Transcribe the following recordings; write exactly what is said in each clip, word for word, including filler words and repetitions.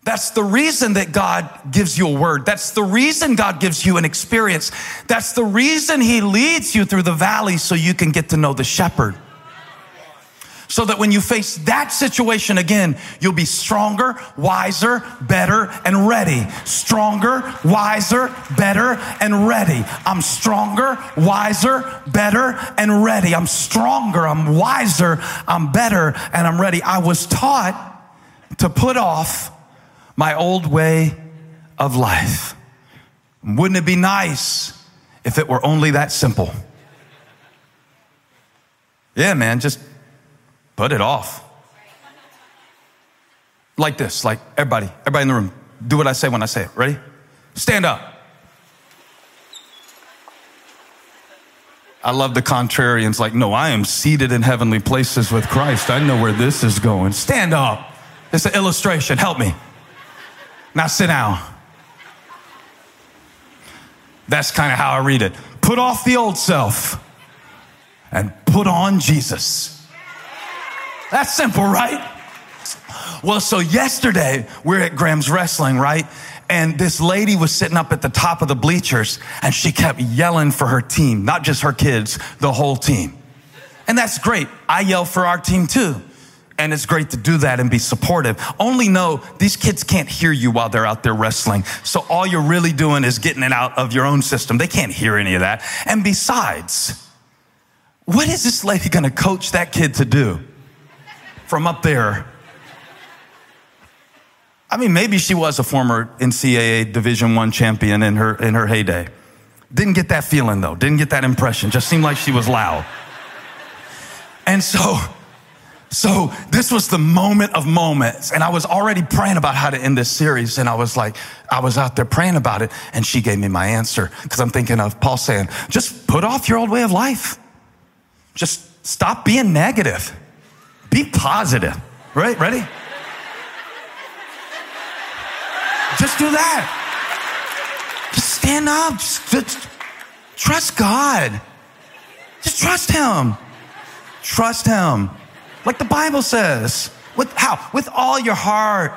That's the reason that God gives you a word. That's the reason God gives you an experience. That's the reason he leads you through the valley so you can get to know the shepherd. So that when you face that situation again, you'll be stronger, wiser, better, and ready. Stronger, wiser, better, and ready. I'm stronger, wiser, better, and ready. I'm stronger, I'm wiser, I'm better, and I'm ready. I was taught to put off my old way of life. Wouldn't it be nice if it were only that simple? Yeah, man, just put it off. Like this, like everybody, everybody in the room, do what I say when I say it. Ready? Stand up. I love the contrarians, like, no, I am seated in heavenly places with Christ. I know where this is going. Stand up. It's an illustration. Help me. Now sit down. That's kind of how I read it. Put off the old self and put on Jesus. That's simple, right? Well, so yesterday we're at Graham's Wrestling, right? And this lady was sitting up at the top of the bleachers and she kept yelling for her team, not just her kids, the whole team. And that's great. I yell for our team too. And it's great to do that and be supportive. Only know these kids can't hear you while they're out there wrestling. So all you're really doing is getting it out of your own system. They can't hear any of that. And besides, what is this lady going to coach that kid to do from up there? I mean, maybe she was a former N C double A Division One champion in her in her heyday. Didn't get that feeling though. Didn't get that impression. Just seemed like she was loud. And so... So this was the moment of moments. And I was already praying about how to end this series. And I was like, I was out there praying about it. And she gave me my answer. Because I'm thinking of Paul saying, just put off your old way of life. Just stop being negative. Be positive. Right? Ready? Just do that. Just stand up. Just, just trust God. Just trust him. Trust him. Like the Bible says. With how? With all your heart.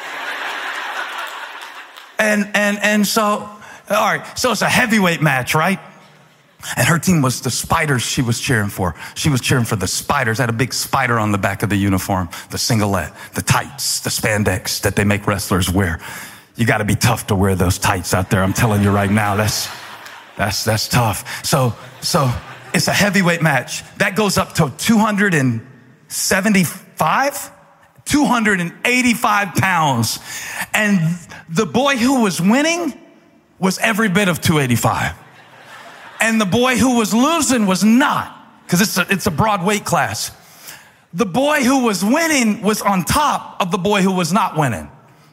And and and so, all right, so it's a heavyweight match, right? And her team was the Spiders she was cheering for. She was cheering for the Spiders. Had a big spider on the back of the uniform, the singlet, the tights, the spandex that they make wrestlers wear. You got to be tough to wear those tights out there. I'm telling you right now, that's that's that's tough. So so it's a heavyweight match. That goes up to two hundred seventy-five, two hundred eighty-five pounds. And the boy who was winning was every bit of two eighty-five. And the boy who was losing was not, because it's a, it's a broad weight class. The boy who was winning was on top of the boy who was not winning.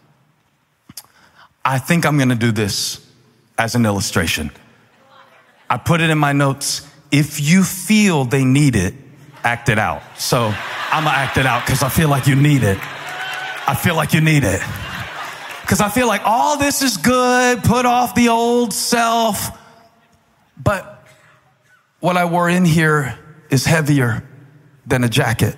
I think I'm going to do this as an illustration. I put it in my notes. If you feel they need it, act it out. So I'm going to act it out because I feel like you need it. I feel like you need it. Because I feel like all this is good. Put off the old self. But what I wore in here is heavier than a jacket.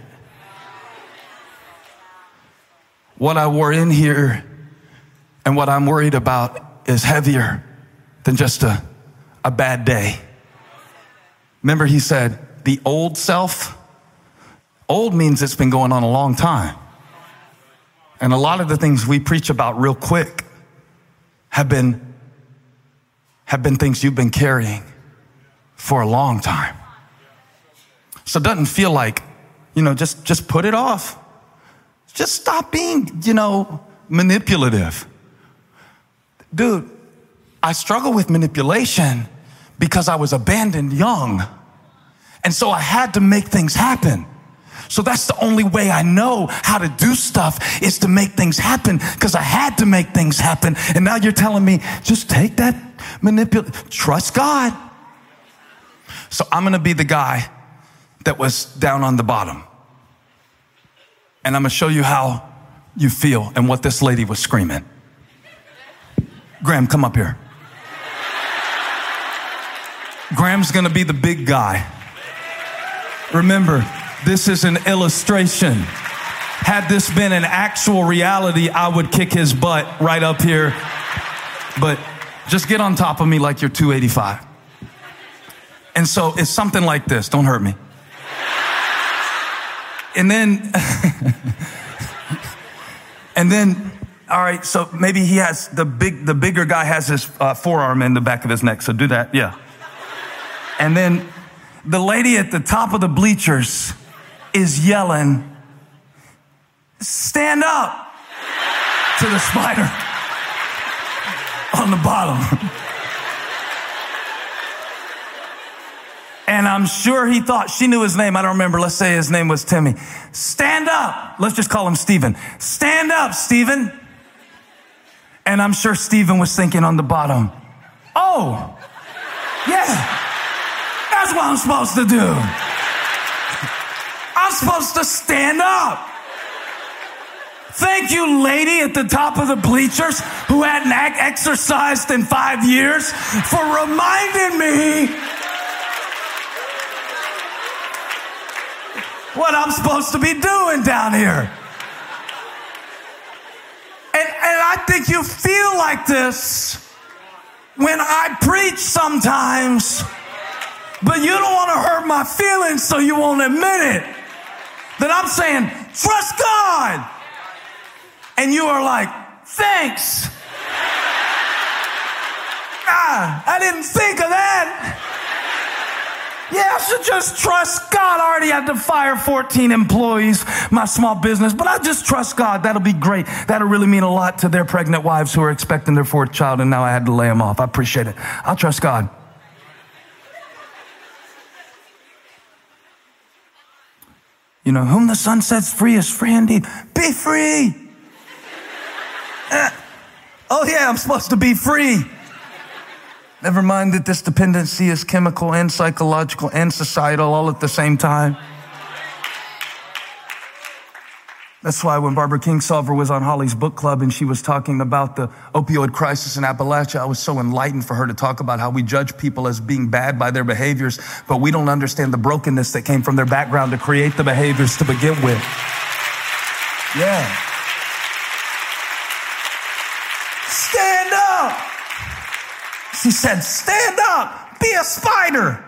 What I wore in here and what I'm worried about is heavier than just a, a bad day. Remember, he said, the old self, old means it's been going on a long time. And a lot of the things we preach about real quick have been, have been things you've been carrying for a long time. So it doesn't feel like, you know, just, just put it off. Just stop being, you know, manipulative. Dude, I struggle with manipulation because I was abandoned young. And so I had to make things happen. So that's the only way I know how to do stuff is to make things happen because I had to make things happen. And now you're telling me, just take that manipulation, trust God. So I'm going to be the guy that was down on the bottom. And I'm going to show you how you feel and what this lady was screaming. Graham, come up here. Graham's going to be the big guy. Remember, this is an illustration. Had this been an actual reality, I would kick his butt right up here. But just get on top of me like you're two eighty-five. And so it's something like this. Don't hurt me. And then, and then, all right, so maybe he has the big, the bigger guy has his uh, forearm in the back of his neck. So do that. Yeah. And then the lady at the top of the bleachers is yelling, stand up, to the spider on the bottom. And I'm sure he thought, she knew his name. I don't remember. Let's say his name was Timmy. Stand up. Let's just call him Stephen. Stand up, Stephen. And I'm sure Stephen was thinking on the bottom, oh, yeah, that's what I'm supposed to do. I'm supposed to stand up. Thank you, lady at the top of the bleachers who hadn't exercised in five years, for reminding me what I'm supposed to be doing down here. And, and I think you feel like this when I preach sometimes, but you don't want to hurt my feelings, so you won't admit it. That I'm saying, trust God. And you are like, thanks. Ah, I didn't think of that. Yeah, I should just trust God. I already had to fire fourteen employees, my small business, but I just trust God. That'll be great. That'll really mean a lot to their pregnant wives who are expecting their fourth child, and now I had to lay them off. I appreciate it. I'll trust God. You know, whom the Son sets free is free indeed. Be free. uh, oh yeah, I'm supposed to be free. Never mind that this dependency is chemical and psychological and societal all at the same time. That's why when Barbara Kingsolver was on Holly's book club and she was talking about the opioid crisis in Appalachia, I was so enlightened for her to talk about how we judge people as being bad by their behaviors, but we don't understand the brokenness that came from their background to create the behaviors to begin with. Yeah. Stand up. She said, stand up, be a spider.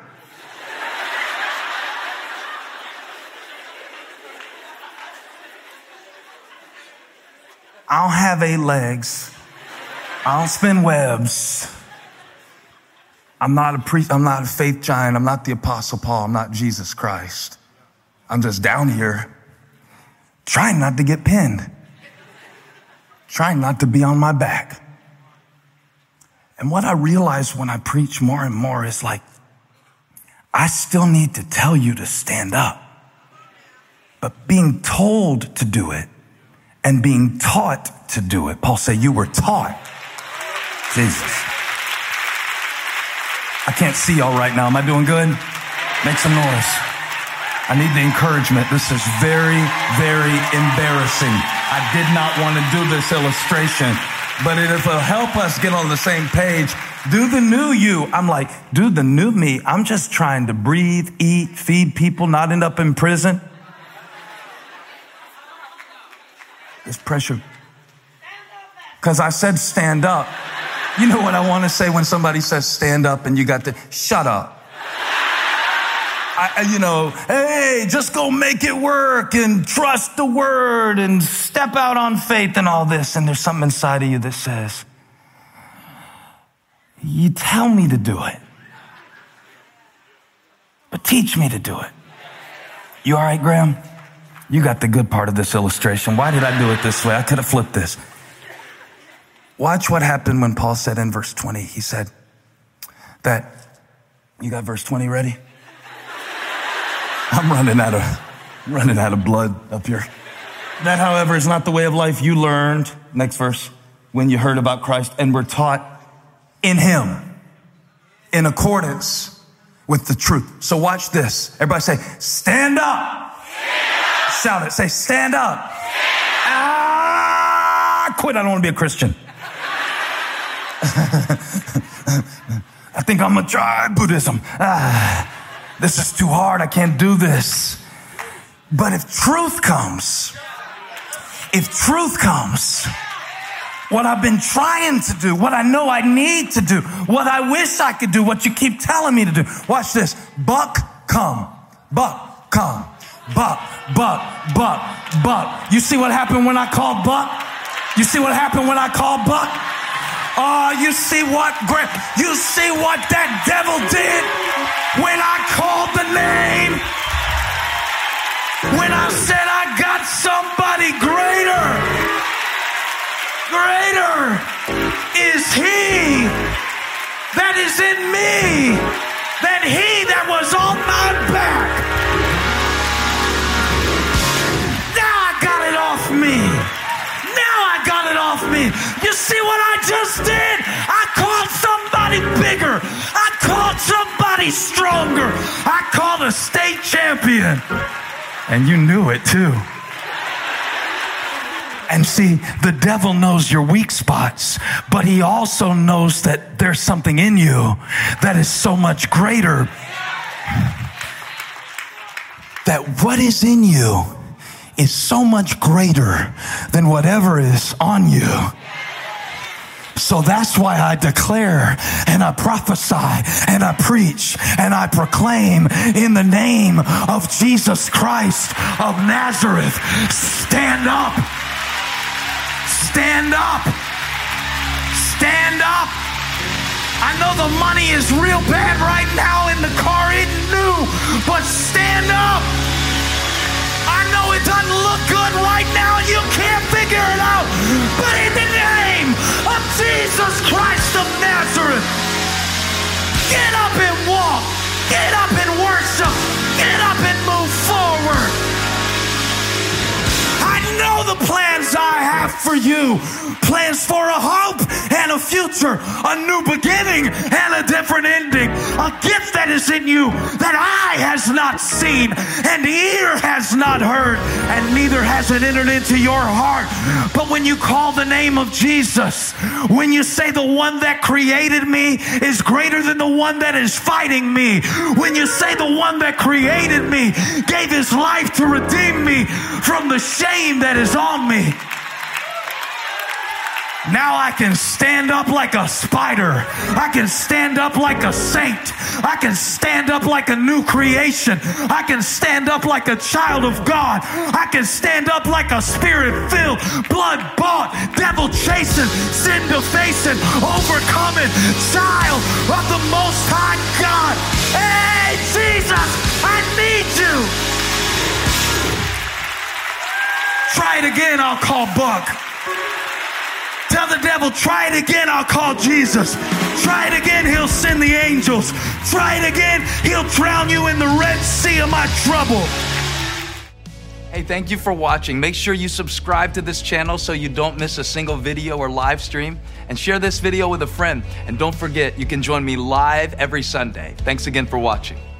I don't have eight legs. I don't spin webs. I'm not a priest. I'm not a faith giant. I'm not the Apostle Paul. I'm not Jesus Christ. I'm just down here trying not to get pinned, trying not to be on my back. And what I realize when I preach more and more is like, I still need to tell you to stand up. But being told to do it and being taught to do it. Paul said, you were taught. Jesus. I can't see y'all right now. Am I doing good? Make some noise. I need the encouragement. This is very, very embarrassing. I did not want to do this illustration, but it'll help us get on the same page. Do the new you. I'm like, do the new me. I'm just trying to breathe, eat, feed people, not end up in prison. It's pressure. Because I said stand up. You know what I want to say when somebody says stand up and you got to shut up. I, you know, hey, just go make it work and trust the word and step out on faith and all this. And there's something inside of you that says, you tell me to do it, but teach me to do it. You all right, Graham? You got the good part of this illustration. Why did I do it this way? I could have flipped this. Watch what happened when Paul said in verse twenty, he said that, you got verse twenty ready? I'm running out of, running out of blood up here. That, however, is not the way of life you learned, next verse, when you heard about Christ and were taught in him, in accordance with the truth. So watch this. Everybody say, stand up. Stand up. Shout it. Say, stand up. Stand up. Ah, quit. I don't want to be a Christian. I think I'm going to try Buddhism. Ah, this is too hard. I can't do this. But if truth comes, if truth comes, what I've been trying to do, what I know I need to do, what I wish I could do, what you keep telling me to do. Watch this. Buck, come. Buck, come. Buck, buck, buck, buck. You see what happened when I called Buck? You see what happened when I called Buck? Oh, you see what great, you see what that devil did when I called the name? When I said I got somebody greater. Greater is he that is in me than he that was on my back. Now I got it off me. Now I got it off me. You see what I just did? I called somebody bigger. I called somebody stronger. I called a state champion. And you knew it too. And see, the devil knows your weak spots, but he also knows that there's something in you that is so much greater. That what is in you is so much greater than whatever is on you. So that's why I declare and I prophesy and I preach and I proclaim in the name of Jesus Christ of Nazareth. Stand up. Stand up. Stand up. I know the money is real bad right now in the car. It's new, but stand up. I know it doesn't look good right now. You can't figure it out. But in the name of Jesus Christ of Nazareth, get up and walk. Get up and worship. Get up and move forward. I know the plans I have for you. Plans for a hope and a future, a new beginning and a different ending. A gift that is in you that eye has not seen and ear has not heard and neither has it entered into your heart. But when you call the name of Jesus, when you say the one that created me is greater than the one that is fighting me, when you say the one that created me gave his life to redeem me from the shame that is on me, now I can stand up like a spider. I can stand up like a saint. I can stand up like a new creation. I can stand up like a child of God. I can stand up like a spirit-filled, blood-bought, devil-chasing, sin-defacing, overcoming child of the Most High God. Hey, Jesus, I need you. Try it again, I'll call Buck. Tell the devil, try it again, I'll call Jesus. Try it again, he'll send the angels. Try it again, he'll drown you in the Red Sea of my trouble. Hey, thank you for watching. Make sure you subscribe to this channel so you don't miss a single video or live stream. And share this video with a friend. And don't forget, you can join me live every Sunday. Thanks again for watching.